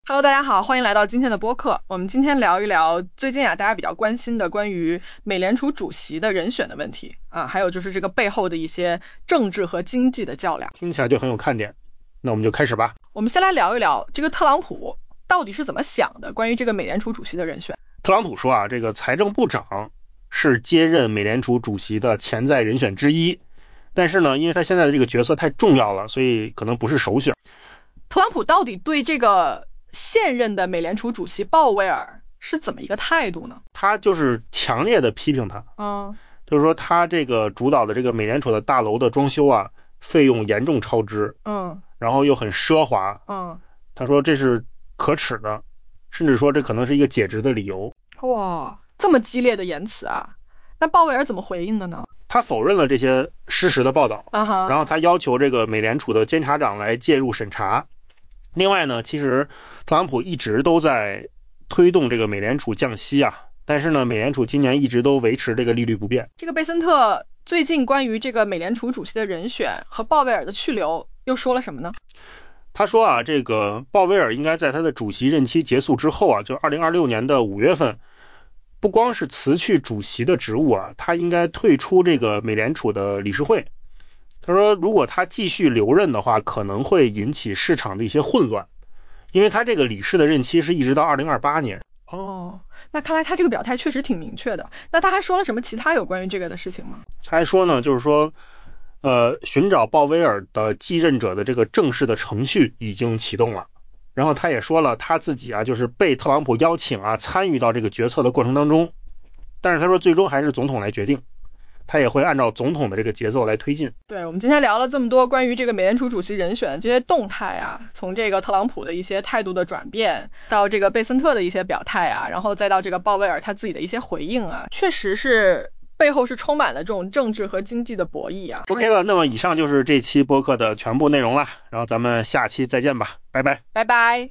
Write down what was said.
Hello， 大家好，欢迎来到今天的播客。我们今天聊一聊最近大家比较关心的关于美联储主席的人选的问题啊，还有就是这个背后的一些政治和经济的较量， 听起来就很有看点。那我们就开始吧。 我们先来聊一聊这个特朗普到底是怎么想的，关于这个美联储主席的人选。 特朗普说啊，这个财政部长是接任美联储主席的潜在人选之一，但是呢，因为他现在的这个角色太重要了，所以可能不是首选。 特朗普到底对这个现任的美联储主席鲍威尔是怎么一个态度呢？ 他就是强烈的批评他，就是说他这个主导的这个美联储的大楼的装修啊，费用严重超支，然后又很奢华，他说这是可耻的，甚至说这可能是一个解职的理由。 哇，这么激烈的言辞啊！那鲍威尔怎么回应的呢？ 他否认了这些失实的报道，然后他要求这个美联储的监察长来介入审查。另外呢，其实特朗普一直都在推动这个美联储降息啊，但是呢，美联储今年一直都维持这个利率不变。 这个贝森特最近关于这个美联储主席的人选和鲍威尔的去留又说了什么呢？ 他说啊，这个鲍威尔应该在他的主席任期结束之后啊，就2026年的5月份，不光是辞去主席的职务啊，他应该退出这个美联储的理事会。他说如果他继续留任的话，可能会引起市场的一些混乱，因为他这个理事的任期是一直到2028年。 那看来他这个表态确实挺明确的。那他还说了什么其他有关于这个的事情吗？ 他还说呢，就是说寻找鲍威尔的继任者的这个正式的程序已经启动了。然后他也说了他自己啊，就是被特朗普邀请啊，参与到这个决策的过程当中，但是他说最终还是总统来决定，他也会按照总统的这个节奏来推进。 对，我们今天聊了这么多关于这个美联储主席人选的这些动态啊，从这个特朗普的一些态度的转变，到这个贝森特的一些表态啊，然后再到这个鲍威尔他自己的一些回应啊，确实是背后是充满了这种政治和经济的博弈啊。 OK 了，那么以上就是这期播客的全部内容了，然后咱们下期再见吧，拜拜， 拜拜。